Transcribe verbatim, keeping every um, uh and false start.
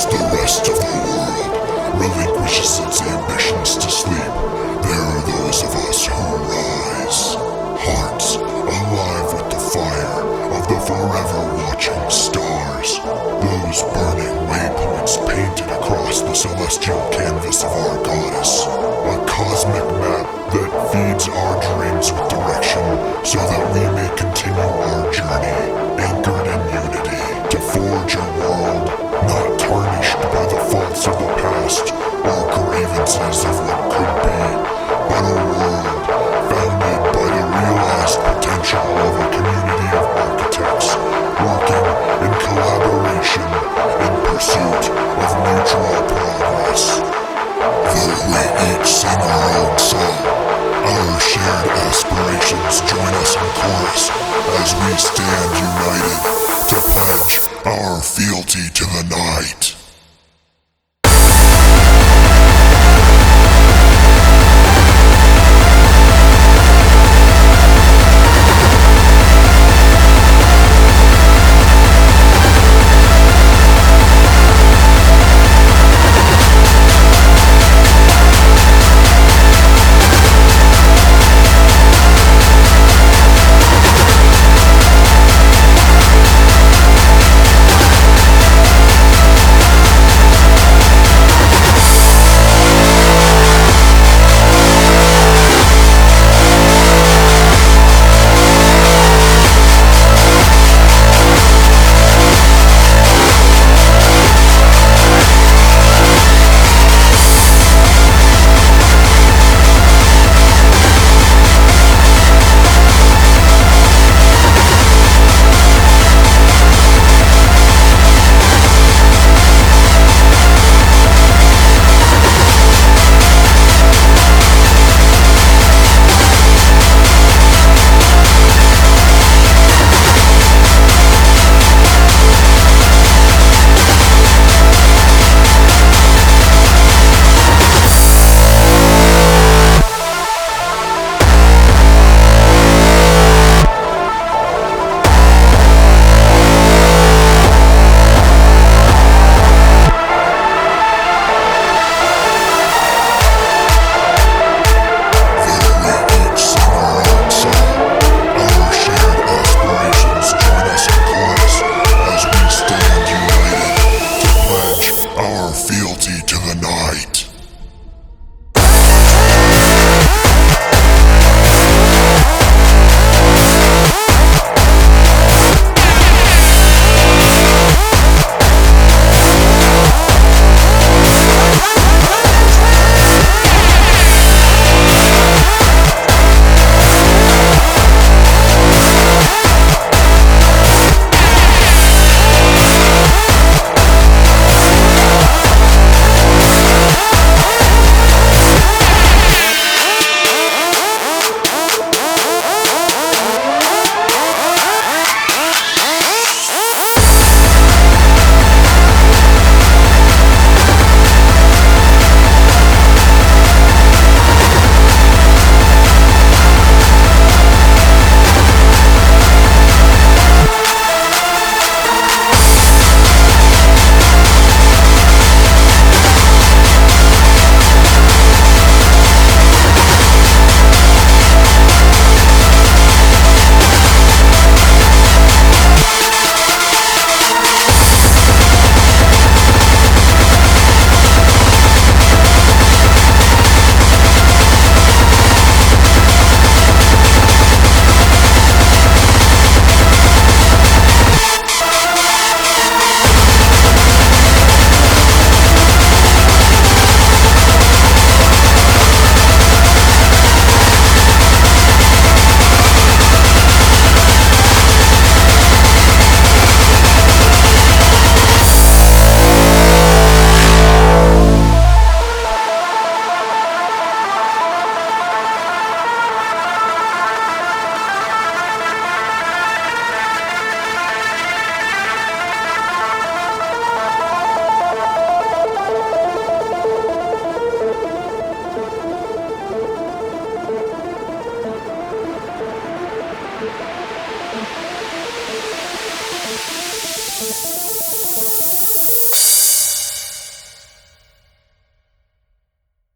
as the rest of the world relinquishes its ambitions to sleep, there are those of us who rise, hearts alive with the fire of the forever watching stars, those burning waypoints painted across the celestial canvas of our goddess, a cosmic map that feeds our dreams with direction so that we may continue our journey, anchored in unity, to forge a world not tarnished by the faults of the past or grievances of what could be, but a world founded by the realized potential of a community of architects working in collaboration in pursuit of mutual progress. Though we each sing our own song, our shared aspirations join us in chorus as we stand united to pledge our fealty to the night.